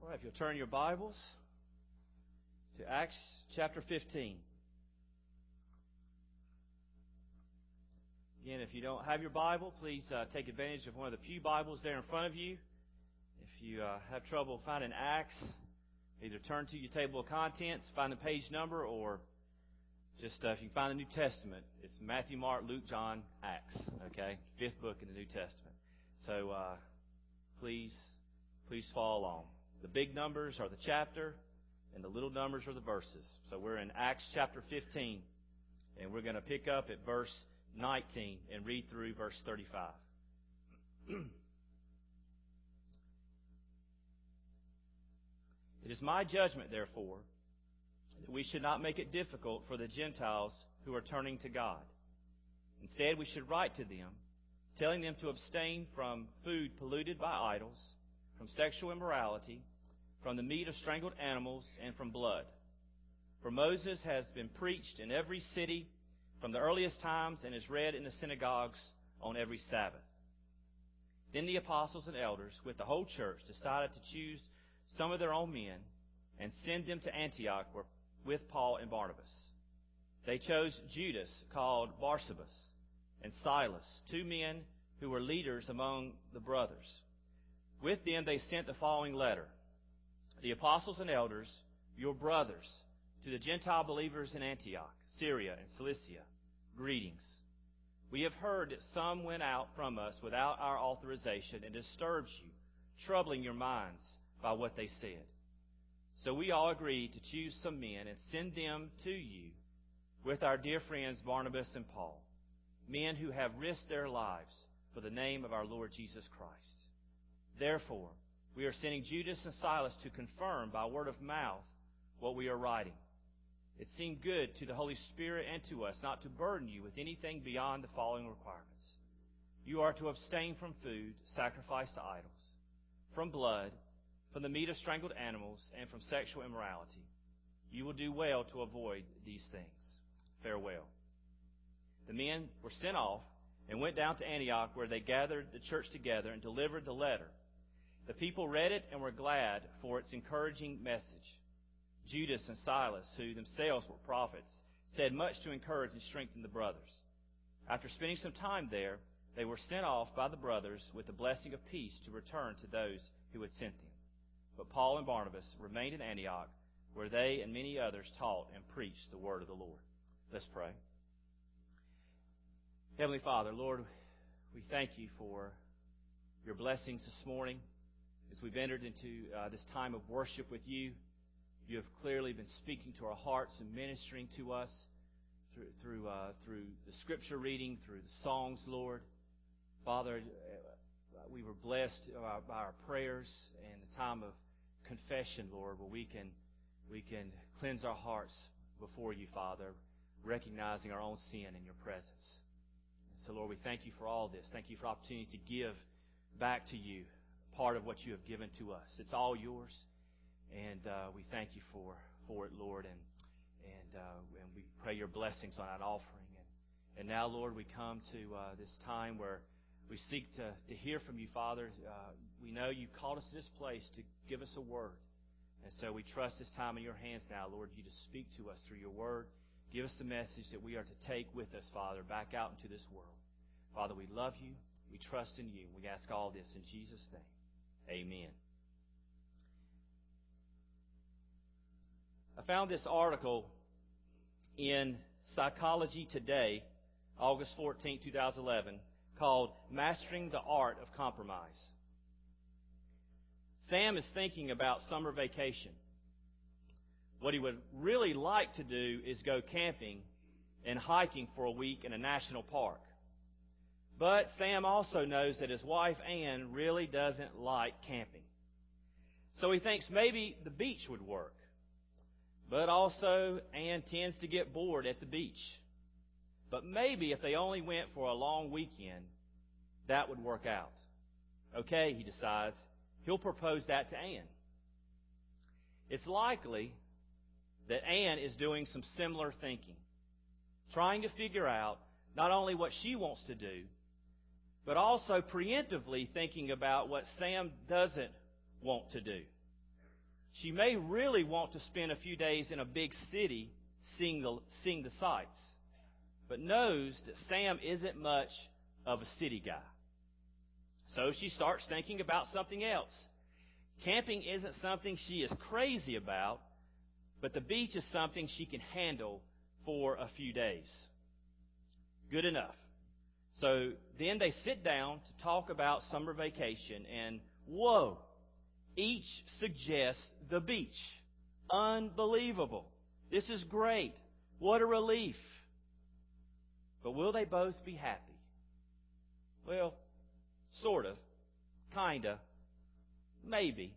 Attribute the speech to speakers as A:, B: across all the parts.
A: All right, if you'll turn your Bibles to Acts chapter 15. Again, if you don't have your Bible, please take advantage of one of the pew Bibles there in front of you. If you have trouble finding Acts, either turn to your table of contents, find the page number, or just if you can find the New Testament, it's Matthew, Mark, Luke, John, Acts. Okay, fifth book in the New Testament. So please follow along. The big numbers are the chapter, and the little numbers are the verses. So we're in Acts chapter 15, and we're going to pick up at verse 19 and read through verse 35. It is my judgment, therefore, that we should not make it difficult for the Gentiles who are turning to God. Instead, we should write to them, telling them to abstain from food polluted by idols, from sexual immorality, from the meat of strangled animals, and from blood. For Moses has been preached in every city from the earliest times and is read in the synagogues on every Sabbath. Then the apostles and elders, with the whole church, decided to choose some of their own men and send them to Antioch with Paul and Barnabas. They chose Judas, called Barsabas, and Silas, two men who were leaders among the brothers. With them they sent the following letter. The apostles and elders, your brothers, to the Gentile believers in Antioch, Syria, and Cilicia, greetings. We have heard that some went out from us without our authorization and disturbed you, troubling your minds by what they said. So we all agreed to choose some men and send them to you with our dear friends Barnabas and Paul, men who have risked their lives for the name of our Lord Jesus Christ. Therefore, we are sending Judas and Silas to confirm by word of mouth what we are writing. It seemed good to the Holy Spirit and to us not to burden you with anything beyond the following requirements. You are to abstain from food sacrificed to idols, from blood, from the meat of strangled animals, and from sexual immorality. You will do well to avoid these things. Farewell. The men were sent off and went down to Antioch, where they gathered the church together and delivered the letter. The people read it and were glad for its encouraging message. Judas and Silas, who themselves were prophets, said much to encourage and strengthen the brothers. After spending some time there, they were sent off by the brothers with the blessing of peace to return to those who had sent them. But Paul and Barnabas remained in Antioch, where they and many others taught and preached the word of the Lord. Let's pray. Heavenly Father, Lord, we thank you for your blessings this morning. As we've entered into this time of worship with you, you have clearly been speaking to our hearts and ministering to us through the scripture reading, through the songs, Lord. Father, we were blessed by our prayers and the time of confession, Lord, where we can cleanse our hearts before you, Father, recognizing our own sin in your presence. So, Lord, we thank you for all this. Thank you for the opportunity to give back to you part of what you have given to us. It's all yours, and we thank you for it, Lord, and we pray your blessings on that offering. And now, Lord, we come to this time where we seek to hear from you, Father. We know you called us to this place to give us a word, and so we trust this time in your hands now, Lord. You to speak to us through your word. Give us the message that we are to take with us, Father, back out into this world. Father, we love you. We trust in you. We ask all this in Jesus' name. Amen. I found this article in Psychology Today, August 14, 2011, called Mastering the Art of Compromise. Sam is thinking about summer vacation. What he would really like to do is go camping and hiking for a week in a national park. But Sam also knows that his wife, Ann, really doesn't like camping. So he thinks maybe the beach would work. But also, Ann tends to get bored at the beach. But maybe if they only went for a long weekend, that would work out. Okay, he decides, he'll propose that to Ann. It's likely that Ann is doing some similar thinking, trying to figure out not only what she wants to do, but also preemptively thinking about what Sam doesn't want to do. She may really want to spend a few days in a big city seeing the sights, but knows that Sam isn't much of a city guy. So she starts thinking about something else. Camping isn't something she is crazy about, but the beach is something she can handle for a few days. Good enough. So then they sit down to talk about summer vacation, and whoa, each suggests the beach. Unbelievable. This is great. What a relief. But will they both be happy? Well, sort of, kinda, maybe.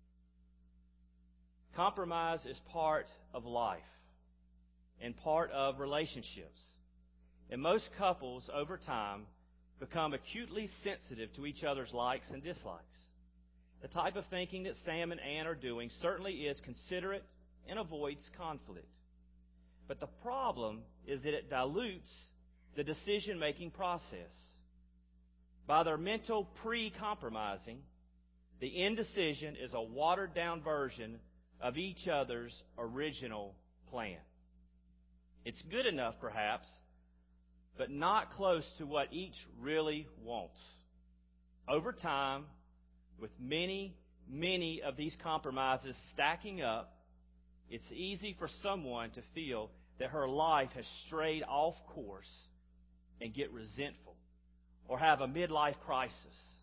A: Compromise is part of life and part of relationships. And most couples, over time, become acutely sensitive to each other's likes and dislikes. The type of thinking that Sam and Ann are doing certainly is considerate and avoids conflict. But the problem is that it dilutes the decision-making process. By their mental pre-compromising, the indecision is a watered-down version of each other's original plan. It's good enough, perhaps, but not close to what each really wants. Over time, with many of these compromises stacking up, it's easy for someone to feel that her life has strayed off course and get resentful or have a midlife crisis.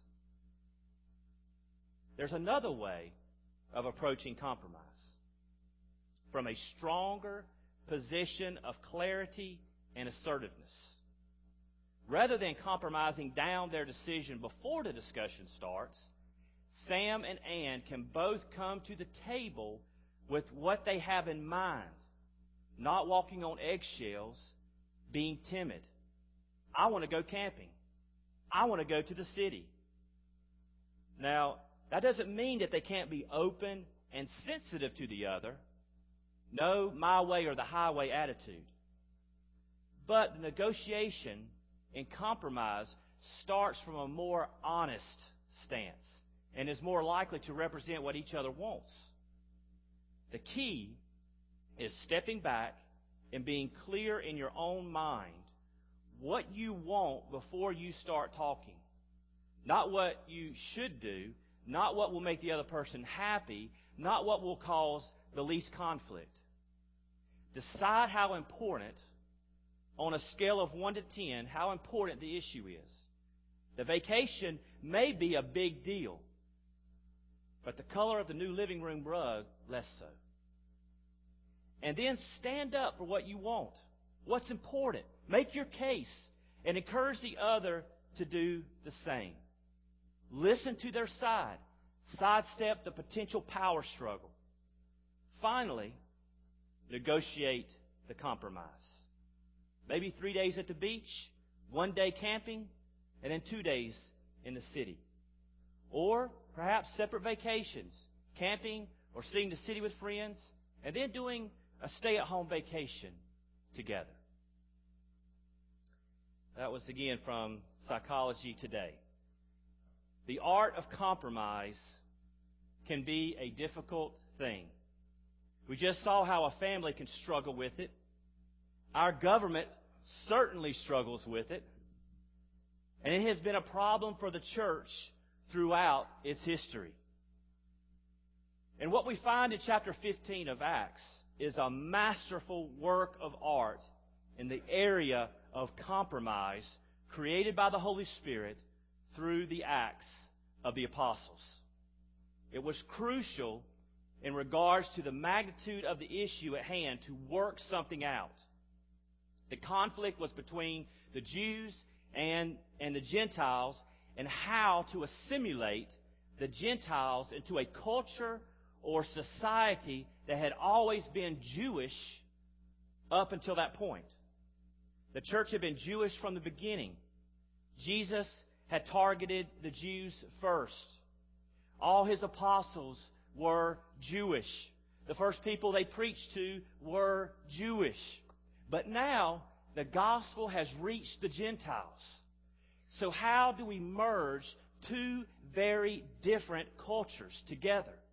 A: There's another way of approaching compromise. From a stronger position of clarity and assertiveness. Rather than compromising down their decision before the discussion starts, Sam and Ann can both come to the table with what they have in mind, not walking on eggshells, being timid. I want to go camping. I want to go to the city. Now, that doesn't mean that they can't be open and sensitive to the other. No, my way or the highway attitude. But the negotiation and compromise starts from a more honest stance and is more likely to represent what each other wants. The key is stepping back and being clear in your own mind what you want before you start talking. Not what you should do, not what will make the other person happy, not what will cause the least conflict. Decide how important, on a scale of 1 to 10, how important the issue is. The vacation may be a big deal, but the color of the new living room rug, less so. And then stand up for what you want. What's important? Make your case and encourage the other to do the same. Listen to their side. Sidestep the potential power struggle. Finally, negotiate the compromise. Maybe 3 days at the beach, 1 day camping, and then 2 days in the city. Or perhaps separate vacations, camping or seeing the city with friends, and then doing a stay-at-home vacation together. That was again from Psychology Today. The art of compromise can be a difficult thing. We just saw how a family can struggle with it. Our government certainly struggles with it. And it has been a problem for the church throughout its history. And what we find in chapter 15 of Acts is a masterful work of art in the area of compromise created by the Holy Spirit through the Acts of the Apostles. It was crucial in regards to the magnitude of the issue at hand to work something out. The conflict was between the Jews and the Gentiles, and how to assimilate the Gentiles into a culture or society that had always been Jewish up until that point. The church had been Jewish from the beginning. Jesus had targeted the Jews first. All his apostles were Jewish. The first people they preached to were Jewish. But now the gospel has reached the Gentiles. So how do we merge two very different cultures together?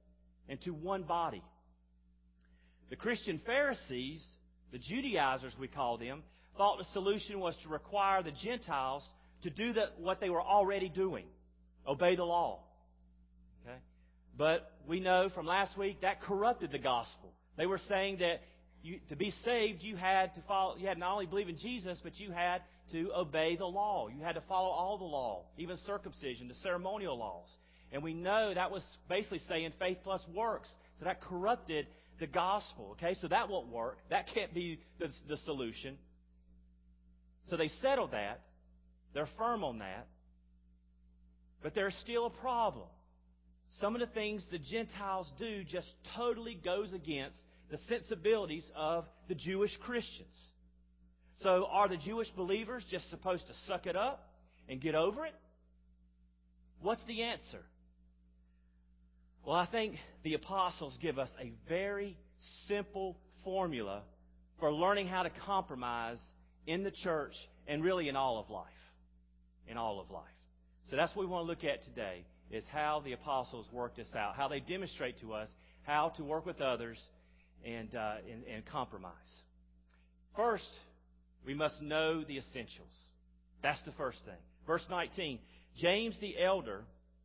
A: into one body. The Christian Pharisees, the Judaizers we call them, thought the solution was to require the Gentiles to do what they were already doing, obey the law. Okay? But we know from last week that corrupted the gospel. They were saying that to be saved, you had to follow. You had not only believe in Jesus, but you had to obey the law. You had to follow all the law, even circumcision, the ceremonial laws. And we know that was basically saying faith plus works. So that corrupted the gospel. Okay, so that won't work. That can't be the solution. So they settled that. They're firm on that. But there's still a problem. Some of the things the Gentiles do just totally goes against the sensibilities of the Jewish Christians. So are the Jewish believers just supposed to suck it up and get over it? What's the answer? Well, I think the apostles give us a very simple formula for learning how to compromise in the church and really in all of life. In all of life. So that's what we want to look at today, is how the apostles work this out, how they demonstrate to us how to work with others and compromise. First, we must know the essentials. That's the first thing. Verse 19, James the elder,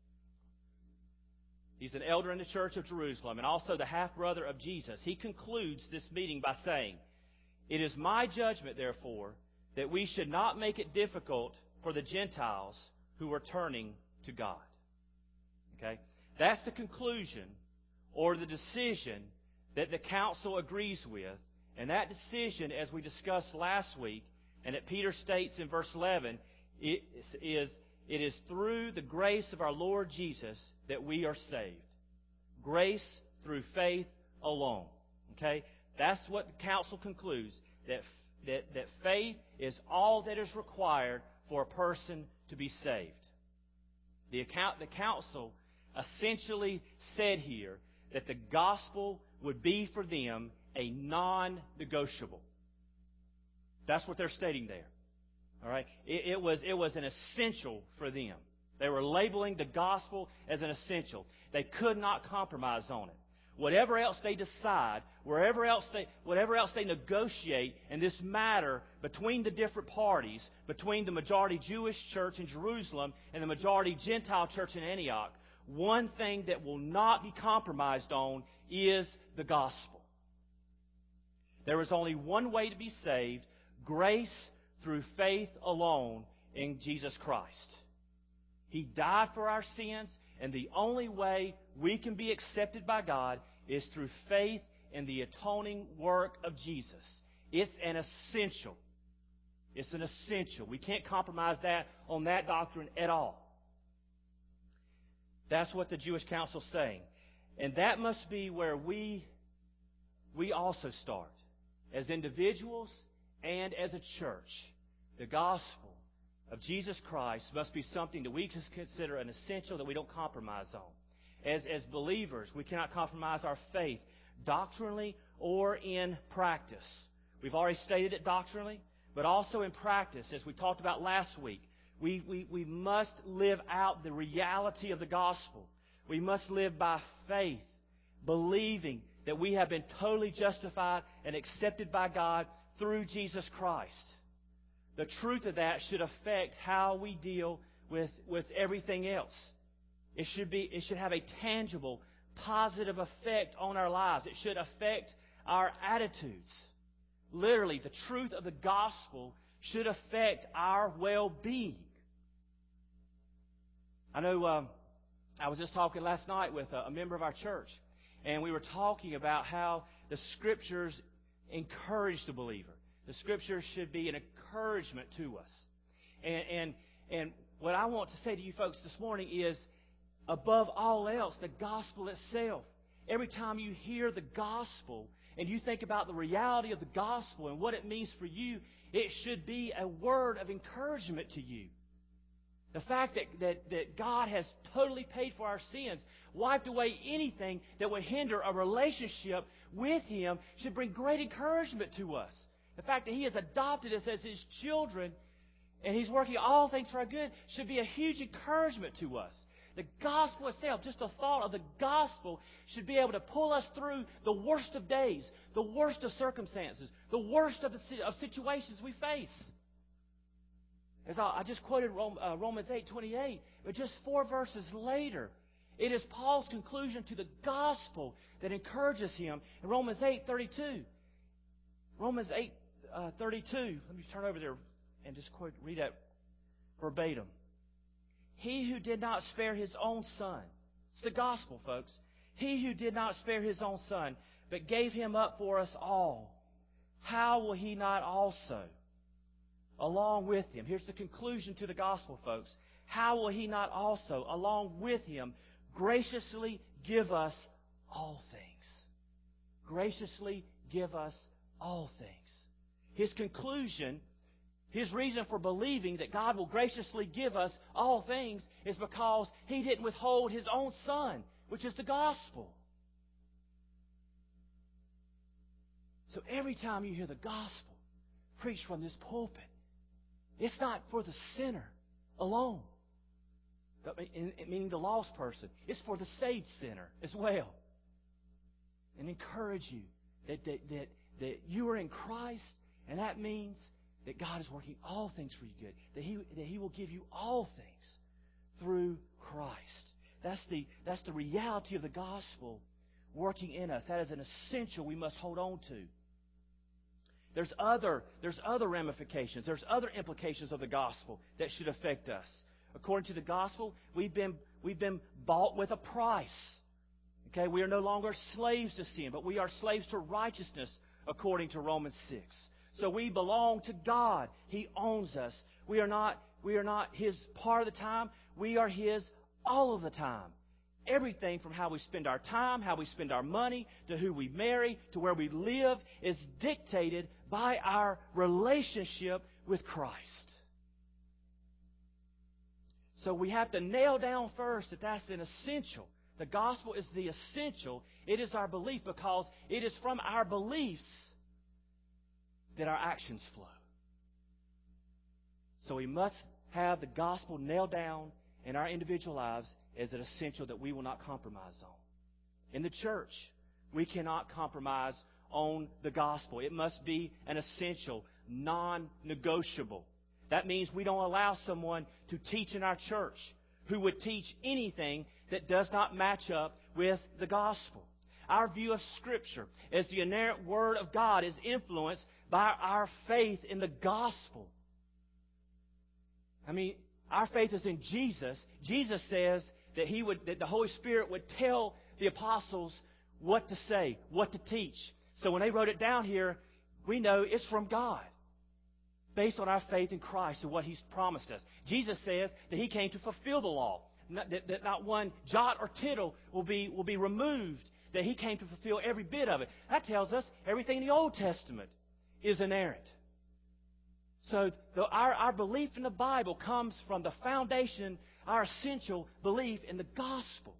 A: he's an elder in the church of Jerusalem and also the half-brother of Jesus. He concludes this meeting by saying, "It is my judgment, therefore, that we should not make it difficult for the Gentiles who are turning to God." Okay? That's the conclusion or the decision that the council agrees with. And that decision, as we discussed last week, and that Peter states in verse 11, it is through the grace of our Lord Jesus that we are saved. Grace through faith alone. Okay? That's what the council concludes, that faith is all that is required for a person to be saved. The council essentially said here that the gospel would be for them a non-negotiable. That's what they're stating there. All right? It was an essential for them. They were labeling the gospel as an essential. They could not compromise on it. Whatever else they decide, whatever else they negotiate in this matter between the different parties, between the majority Jewish church in Jerusalem and the majority Gentile church in Antioch, one thing that will not be compromised on is the gospel. There is only one way to be saved, grace through faith alone in Jesus Christ. He died for our sins, and the only way we can be accepted by God is through faith in the atoning work of Jesus. It's an essential. It's an essential. We can't compromise on that doctrine at all. That's what the Jewish council is saying. And that must be where we also start. As individuals and as a church, the gospel of Jesus Christ must be something that we just consider an essential that we don't compromise on. As believers, we cannot compromise our faith doctrinally or in practice. We've already stated it doctrinally, but also in practice, as we talked about last week. We must live out the reality of the gospel. We must live by faith, believing that we have been totally justified and accepted by God through Jesus Christ. The truth of that should affect how we deal with everything else. It should have a tangible, positive effect on our lives. It should affect our attitudes. Literally, the truth of the gospel should affect our well-being. I know I was just talking last night with a member of our church, and we were talking about how the Scriptures encourage the believer. The Scriptures should be an encouragement to us. And what I want to say to you folks this morning is, above all else, the gospel itself. Every time you hear the gospel and you think about the reality of the gospel and what it means for you, it should be a word of encouragement to you. The fact that God has totally paid for our sins, wiped away anything that would hinder a relationship with Him, should bring great encouragement to us. The fact that He has adopted us as His children and He's working all things for our good should be a huge encouragement to us. The gospel itself, just the thought of the gospel, should be able to pull us through the worst of days, the worst of circumstances, the worst of situations we face. As I just quoted Romans 8:28, but just 4 verses later, it is Paul's conclusion to the gospel that encourages him in Romans 8:32. Romans 8:32. Let me turn over there and just read that verbatim. He who did not spare his own son. It's the gospel, folks. He who did not spare his own son, but gave him up for us all, how will he not also, along with him? Here's the conclusion to the gospel, folks. How will he not also, along with him, graciously give us all things? Graciously give us all things. His conclusion, his reason for believing that God will graciously give us all things is because He didn't withhold His own Son, which is the gospel. So every time you hear the gospel preached from this pulpit, it's not for the sinner alone, meaning the lost person. It's for the saved sinner as well. And encourage you that you are in Christ, and that means that God is working all things for you good, that He will give you all things through Christ. That's the reality of the gospel working in us. That is an essential we must hold on to. There's other ramifications. There's other implications of the gospel that should affect us. According to the gospel, we've been bought with a price. Okay, we are no longer slaves to sin, but we are slaves to righteousness, according to Romans 6. So we belong to God. He owns us. We are not His part of the time. We are His all of the time. Everything from how we spend our time, how we spend our money, to who we marry, to where we live, is dictated by our relationship with Christ. So we have to nail down first that that's an essential. The gospel is the essential. It is our belief, because it is from our beliefs that our actions flow. So we must have the gospel nailed down in our individual lives as an essential that we will not compromise on. In the church, we cannot compromise on the gospel. It must be an essential, non-negotiable. That means we don't allow someone to teach in our church who would teach anything that does not match up with the gospel. Our view of Scripture as the inerrant Word of God is influenced by our faith in the gospel. I mean, our faith is in Jesus. Jesus says that the Holy Spirit would tell the apostles what to say, what to teach. So when they wrote it down here, we know it's from God, based on our faith in Christ and what He's promised us. Jesus says that He came to fulfill the law, that not one jot or tittle will be removed, that He came to fulfill every bit of it. That tells us everything in the Old Testament is inerrant. So our belief in the Bible comes from the foundation, our essential belief in the gospel.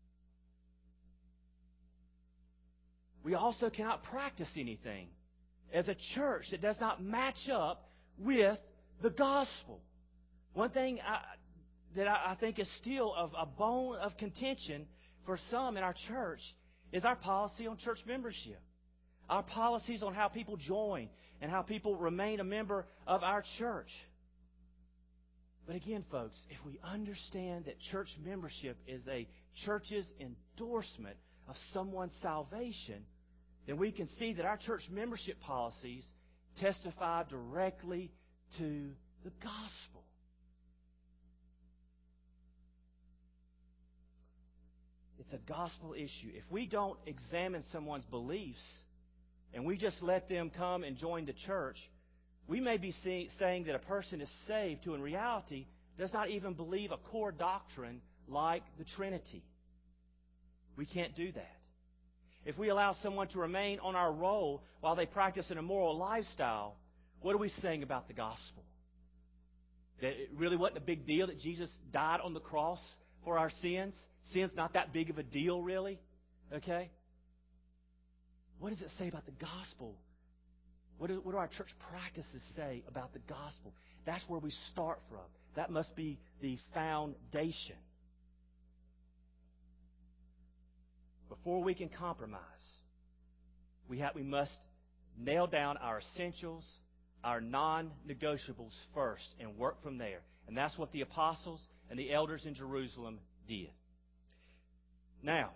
A: We also cannot practice anything as a church that does not match up with the gospel. One thing that I think is still a bone of contention for some in our church is our policy on church membership. Our policies on how people join and how people remain a member of our church. But again, folks, if we understand that church membership is a church's endorsement of someone's salvation, then we can see that our church membership policies testify directly to the gospel. It's a gospel issue. If we don't examine someone's beliefs and we just let them come and join the church, we may be saying that a person is saved who in reality does not even believe a core doctrine like the Trinity. We can't do that. If we allow someone to remain on our roll while they practice an immoral lifestyle, what are we saying about the gospel? That it really wasn't a big deal that Jesus died on the cross for our sins? Sin's not that big of a deal, really? Okay? What does it say about the gospel? What do our church practices say about the gospel? That's where we start from. That must be the foundation. before we can compromise, we must nail down our essentials, our non-negotiables first, and work from there. And that's what the apostles and the elders in Jerusalem did. Now,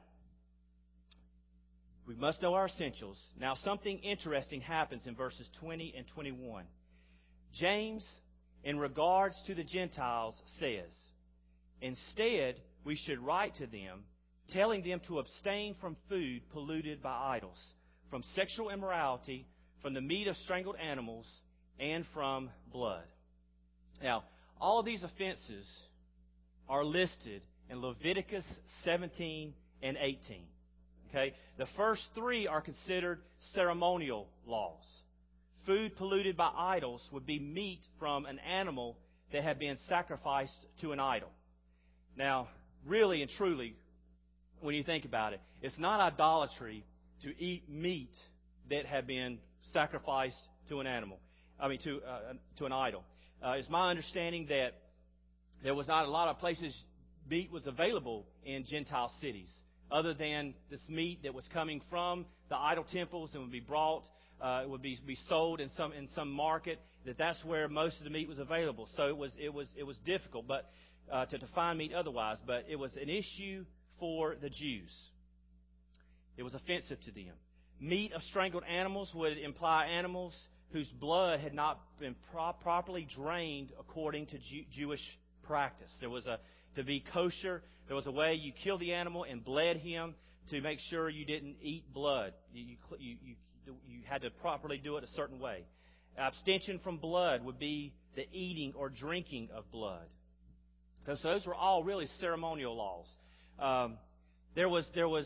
A: we must know our essentials. Now, something interesting happens in verses 20 and 21. James, in regards to the Gentiles, says, instead, we should write to them, telling them to abstain from food polluted by idols, from sexual immorality, from the meat of strangled animals, and from blood. Now, all of these offenses are listed in Leviticus 17 and 18. Okay? The first three are considered ceremonial laws. Food polluted by idols would be meat from an animal that had been sacrificed to an idol. Now, really and truly, when you think about it, it's not idolatry to eat meat that had been sacrificed to an animal. To an idol. It's my understanding that there was not a lot of places meat was available in Gentile cities, other than this meat that was coming from the idol temples and would be brought, would be sold in some market. That's where most of the meat was available. So it was difficult, but to find meat otherwise. But it was an issue for the Jews. It was offensive to them. Meat of strangled animals would imply animals whose blood had not been properly drained according to Jewish practice. To be kosher, there was a way you killed the animal and bled him to make sure you didn't eat blood. You had to properly do it a certain way. Abstention from blood would be the eating or drinking of blood. So those were all really ceremonial laws. There was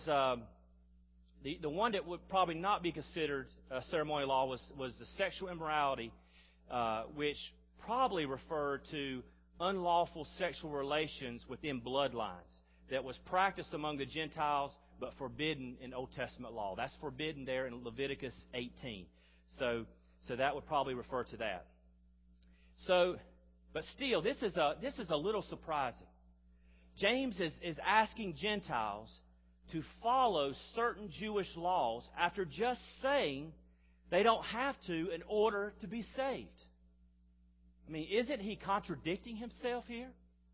A: the one that would probably not be considered a ceremonial law was the sexual immorality, which probably referred to unlawful sexual relations within bloodlines that was practiced among the Gentiles but forbidden in Old Testament law. That's forbidden there in Leviticus 18. So that would probably refer to that. But still, this is a little surprising. James is asking Gentiles to follow certain Jewish laws after just saying they don't have to in order to be saved. I mean, isn't he contradicting himself here?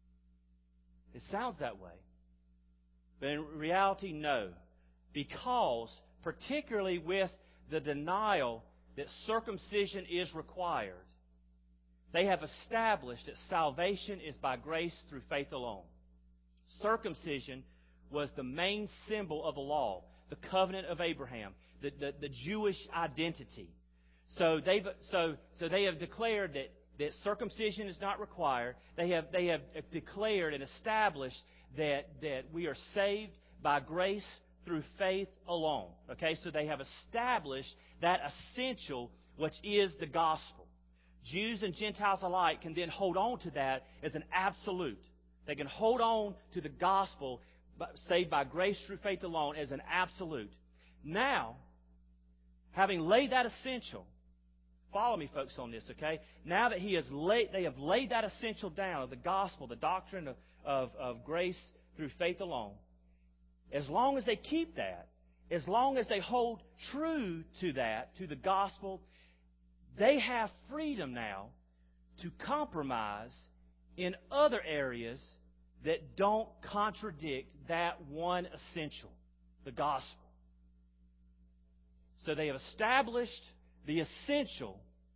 A: It sounds that way. But in reality, no. Because, particularly with the denial that circumcision is required, they have established that salvation is by grace through faith alone. Circumcision was the main symbol of the law, the covenant of Abraham, the Jewish identity. So they have declared that circumcision is not required. They have declared and established that we are saved by grace through faith alone. Okay, so they have established that essential, which is the gospel. Jews and Gentiles alike can then hold on to that as an absolute. They can hold on to the gospel saved by grace through faith alone as an absolute. Now, having laid that essential, follow me, folks, on this, okay? Now that they have laid that essential down of the gospel, the doctrine of grace through faith alone, as long as they keep that, as long as they hold true to that, to the gospel, they have freedom now to compromise in other areas that don't contradict that one essential, the gospel. So they have established the essential,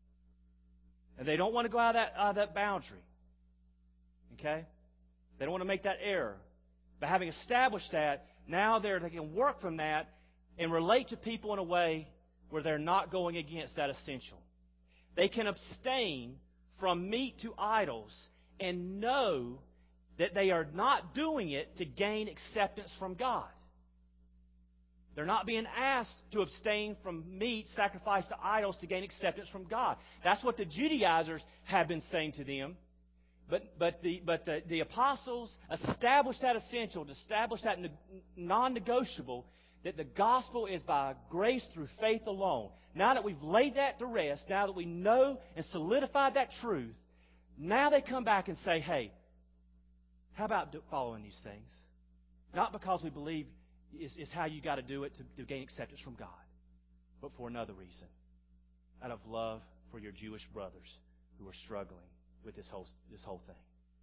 A: and they don't want to go out of that boundary. Okay? They don't want to make that error. But having established that, now they can work from that and relate to people in a way where they're not going against that essential. They can abstain from meat to idols and know that they are not doing it to gain acceptance from God. They're not being asked to abstain from meat sacrificed to idols to gain acceptance from God. That's what the Judaizers have been saying to them. But the apostles established that essential, established that non-negotiable, that the gospel is by grace through faith alone. Now that we've laid that to rest, now that we know and solidified that truth, now they come back and say, hey, how about following these things? Not because we believe is how you got to do it to gain acceptance from God, but for another reason, out of love for your Jewish brothers who are struggling with this whole thing.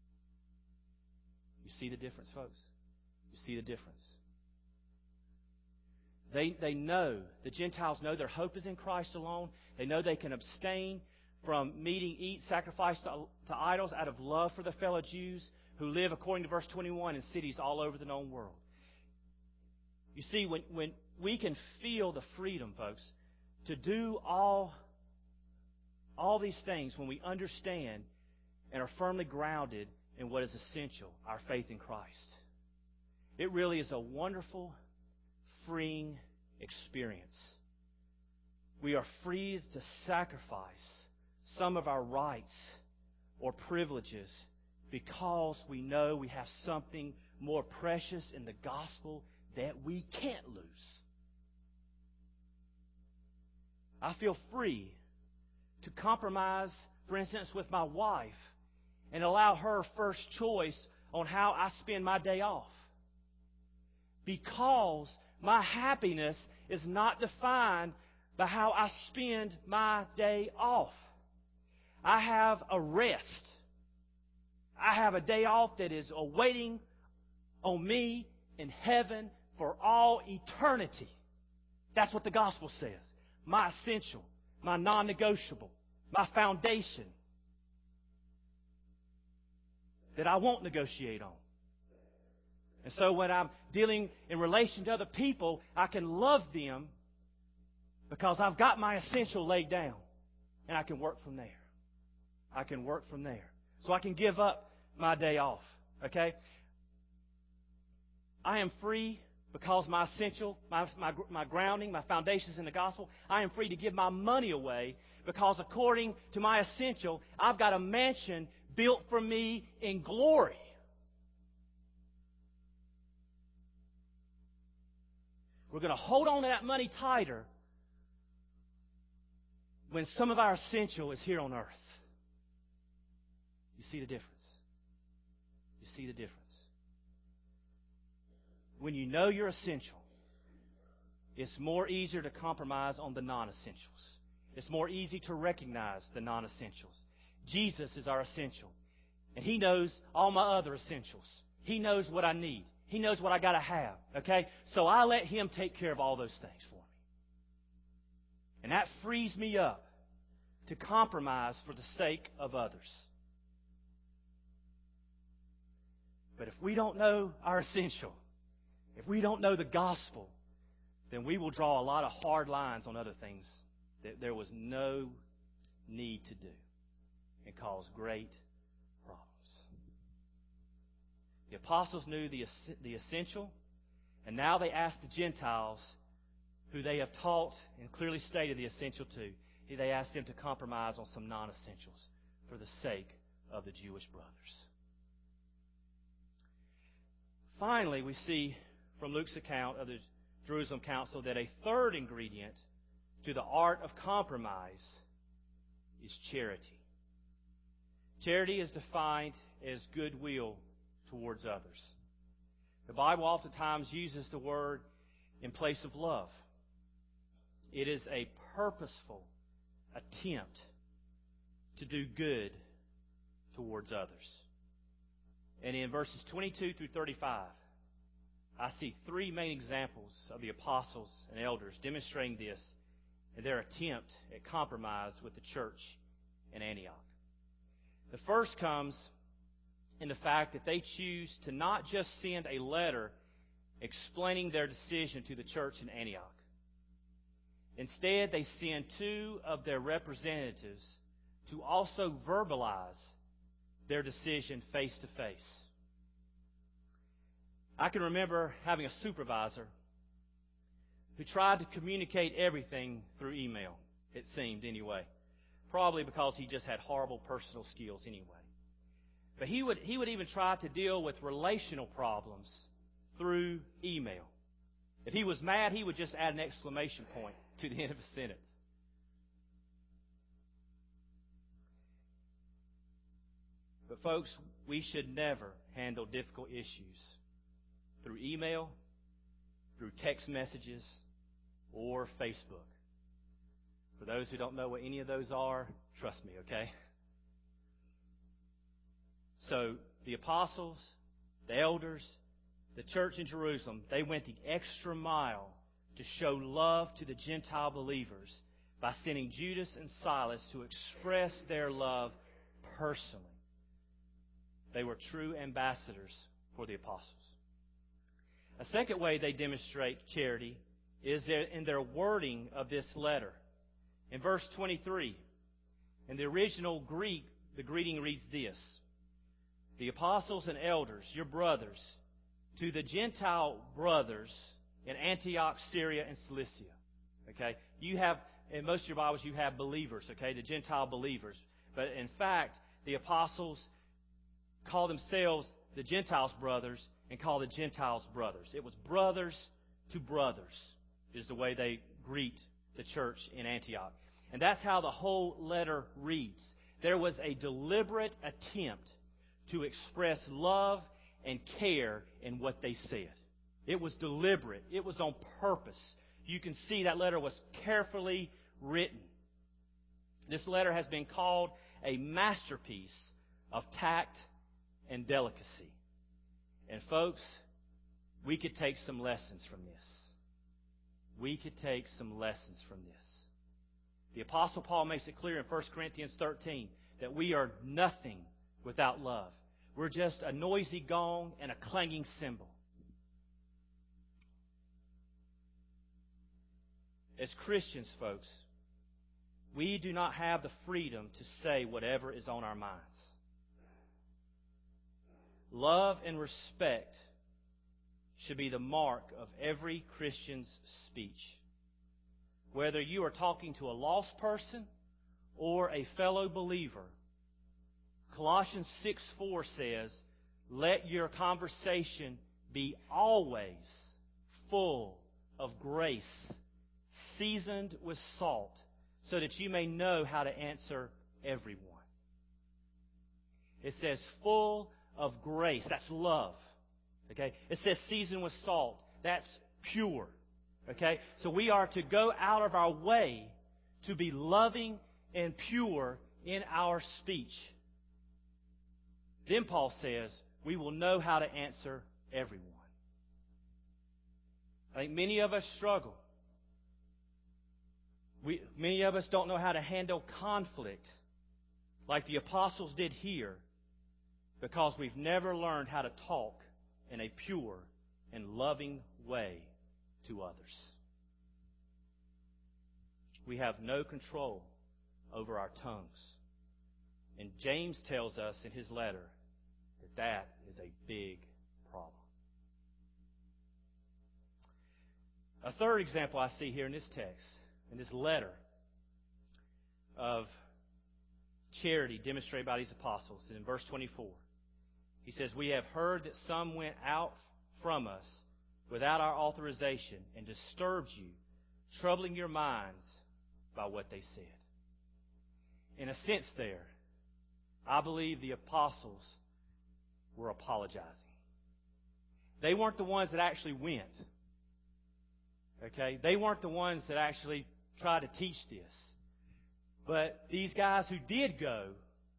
A: You see the difference, folks? You see the difference? They know, the Gentiles know their hope is in Christ alone. They know they can abstain from eat, sacrifice to idols out of love for their fellow Jews who live, according to verse 21, in cities all over the known world. You see, when we can feel the freedom, folks, to do all these things when we understand and are firmly grounded in what is essential, our faith in Christ. It really is a wonderful, freeing experience. We are free to sacrifice some of our rights or privileges because we know we have something more precious in the gospel that we can't lose. I feel free to compromise, for instance, with my wife and allow her first choice on how I spend my day off. Because my happiness is not defined by how I spend my day off. I have a rest. I have a day off that is awaiting on me in heaven for all eternity. That's what the gospel says. My essential, my non-negotiable, my foundation that I won't negotiate on. And so when I'm dealing in relation to other people, I can love them because I've got my essential laid down. And I can work from there. I can work from there. So I can give up my day off. Okay? I am free because my essential, my grounding, my foundations in the gospel. I am free to give my money away because according to my essential, I've got a mansion built for me in glory. We're going to hold on to that money tighter when some of our essential is here on earth. You see the difference? You see the difference? When you know you're essential, it's more easier to compromise on the non-essentials. It's more easy to recognize the non-essentials. Jesus is our essential. And He knows all my other essentials. He knows what I need. He knows what I got to have. Okay? So I let Him take care of all those things for me. And that frees me up to compromise for the sake of others. But if we don't know our essential, if we don't know the gospel, then we will draw a lot of hard lines on other things that there was no need to do and cause great problems. The apostles knew the essential, and now they ask the Gentiles, who they have taught and clearly stated the essential to, they ask them to compromise on some non-essentials for the sake of the Jewish brothers. Finally, we see from Luke's account of the Jerusalem Council that a third ingredient to the art of compromise is charity. Charity is defined as goodwill towards others. The Bible oftentimes uses the word in place of love. It is a purposeful attempt to do good towards others. And in verses 22 through 35, I see three main examples of the apostles and elders demonstrating this in their attempt at compromise with the church in Antioch. The first comes in the fact that they choose to not just send a letter explaining their decision to the church in Antioch. Instead, they send two of their representatives to also verbalize their decision face to face. I can remember having a supervisor who tried to communicate everything through email, it seemed anyway. Probably because he just had horrible personal skills anyway. But he would even try to deal with relational problems through email. If he was mad, he would just add an exclamation point to the end of a sentence. But folks, we should never handle difficult issues through email, through through text messages or Facebook. For those who don't know what any of those are, trust me, okay? So the apostles, the elders, the church in Jerusalem, they went the extra mile to show love to the Gentile believers by sending Judas and Silas to express their love personally. They were true ambassadors for the apostles. A second way they demonstrate charity is in their wording of this letter. In verse 23, in the original Greek, the greeting reads this: "The apostles and elders, your brothers, to the Gentile brothers in Antioch, Syria, and Cilicia." Okay? You have, in most of your Bibles, you have believers, okay? The Gentile believers. But in fact, the apostles call themselves the Gentiles' brothers and call the Gentiles brothers. It was brothers to brothers is the way they greet the church in Antioch. And that's how the whole letter reads. There was a deliberate attempt to express love and care in what they said. It was deliberate. It was on purpose. You can see that letter was carefully written. This letter has been called a masterpiece of tact and delicacy. And folks, we could take some lessons from this. We could take some lessons from this. The Apostle Paul makes it clear in 1 Corinthians 13 that we are nothing without love. We're just a noisy gong and a clanging cymbal. As Christians, folks, we do not have the freedom to say whatever is on our minds. Love and respect should be the mark of every Christian's speech. Whether you are talking to a lost person or a fellow believer, Colossians 6:4 says, "Let your conversation be always full of grace, seasoned with salt, so that you may know how to answer everyone." It says full of grace. That's love. Okay? It says seasoned with salt. That's pure. Okay? So we are to go out of our way to be loving and pure in our speech. Then Paul says, we will know how to answer everyone. I think many of us struggle. Many of us don't know how to handle conflict like the apostles did here because we've never learned how to talk in a pure and loving way to others. We have no control over our tongues. And James tells us in his letter that that is a big problem. A third example I see here in this text, in this letter of charity demonstrated by these apostles, is in verse 24. He says, "We have heard that some went out from us without our authorization and disturbed you, troubling your minds by what they said." In a sense there, I believe the apostles were apologizing. They weren't the ones that actually went. Okay? They weren't the ones that actually tried to teach this. But these guys who did go,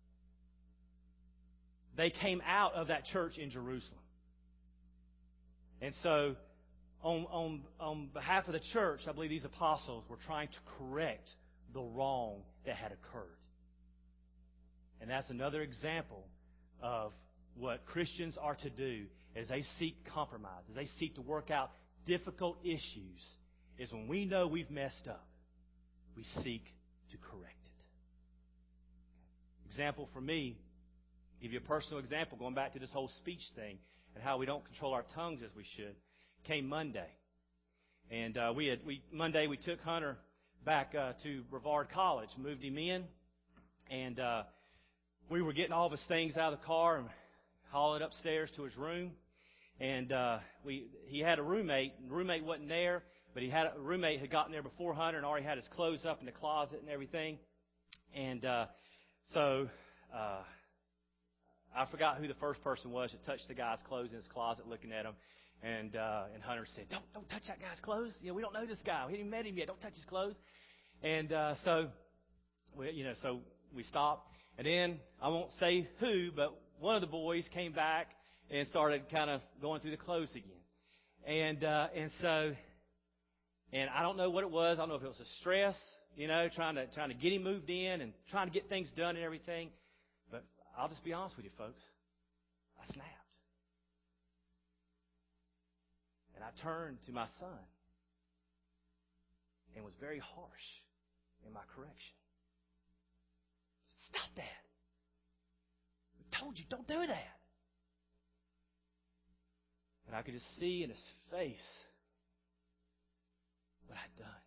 A: they came out of that church in Jerusalem. And so, on behalf of the church, I believe these apostles were trying to correct the wrong that had occurred. And that's another example of what Christians are to do as they seek compromise, as they seek to work out difficult issues, is when we know we've messed up, we seek to correct it. Example for me, give you a personal example, going back to this whole speech thing and how we don't control our tongues as we should, came Monday. And Monday we took Hunter back to Brevard College, moved him in, and we were getting all of his things out of the car and hauling it upstairs to his room. And he had a roommate, and the roommate wasn't there, but a roommate had gotten there before Hunter and already had his clothes up in the closet and everything. And so I forgot who the first person was that touched the guy's clothes in his closet looking at him. And Hunter said, don't touch that guy's clothes. You know, we don't know this guy. We haven't even met him yet. Don't touch his clothes. And so we stopped. And then, I won't say who, but one of the boys came back and started kind of going through the clothes again. And I don't know what it was. I don't know if it was a stress, you know, trying to get him moved in and trying to get things done and everything. But I'll just be honest with you, folks. I snapped. And I turned to my son and was very harsh in my correction. I said, "Stop that. I told you, don't do that." And I could just see in his face what I'd done.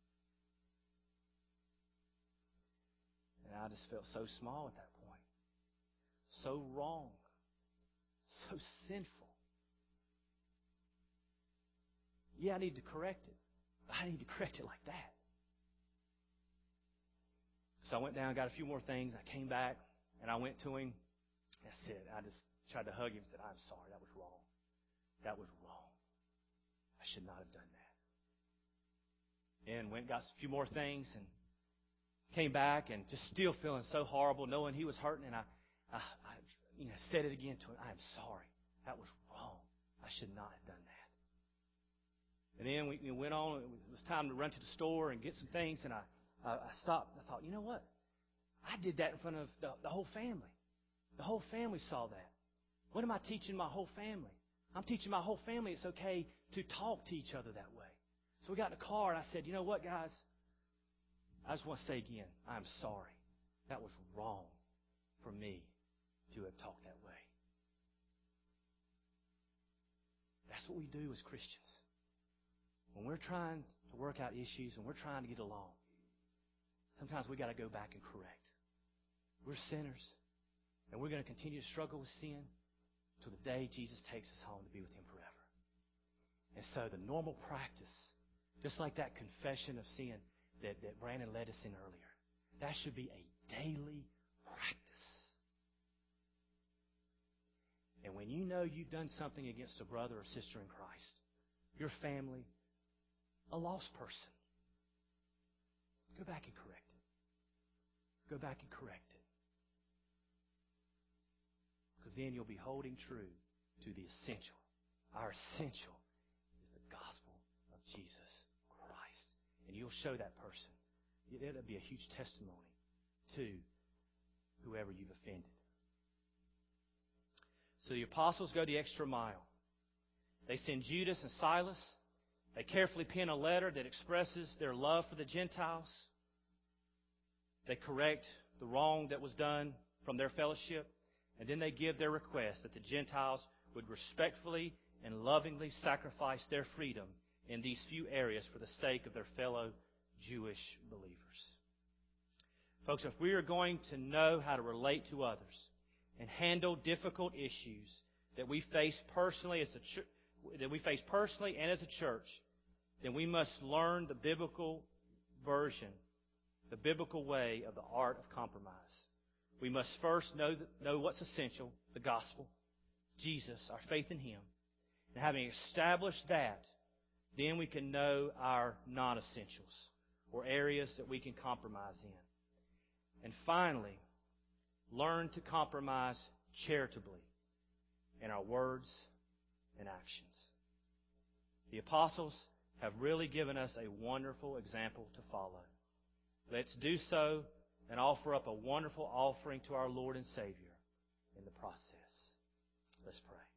A: And I just felt so small at that point. So wrong. So sinful. Yeah, I need to correct it. But I need to correct it like that. So I went down, got a few more things. I came back, and I went to him. That's it. I just tried to hug him and said, "I'm sorry. That was wrong. That was wrong. I should not have done that." And went and got a few more things and came back and just still feeling so horrible, knowing he was hurting. And I said it again to him. "I am sorry. That was wrong. I should not have done that." And then we went on. It was time to run to the store and get some things. And I stopped. I thought, you know what? I did that in front of the whole family. The whole family saw that. What am I teaching my whole family? I'm teaching my whole family it's okay to talk to each other that way. So we got in the car, and I said, "You know what, guys? I just want to say again, I'm sorry. That was wrong for me to have talked that way." That's what we do as Christians. When we're trying to work out issues and we're trying to get along, sometimes we got to go back and correct. We're sinners, and we're going to continue to struggle with sin until the day Jesus takes us home to be with Him forever. And so the normal practice, just like that confession of sin that Brandon led us in earlier, that should be a daily practice. And when you know you've done something against a brother or sister in Christ, your family, a lost person, go back and correct it. Go back and correct it. Because then you'll be holding true to the essential. Our essential is the gospel of Jesus Christ. And you'll show that person. It'll be a huge testimony to whoever you've offended. So the apostles go the extra mile. They send Judas and Silas. They carefully pen a letter that expresses their love for the Gentiles. They correct the wrong that was done from their fellowship. And then they give their request that the Gentiles would respectfully and lovingly sacrifice their freedom in these few areas for the sake of their fellow Jewish believers. Folks, if we are going to know how to relate to others and handle difficult issues that we face personally and as a church, then we must learn the biblical version, the biblical way of the art of compromise. We must first know what's essential, the gospel, Jesus, our faith in Him. And having established that, then we can know our non-essentials, or areas that we can compromise in. And finally, learn to compromise charitably in our words and actions. The apostles have really given us a wonderful example to follow. Let's do so and offer up a wonderful offering to our Lord and Savior in the process. Let's pray.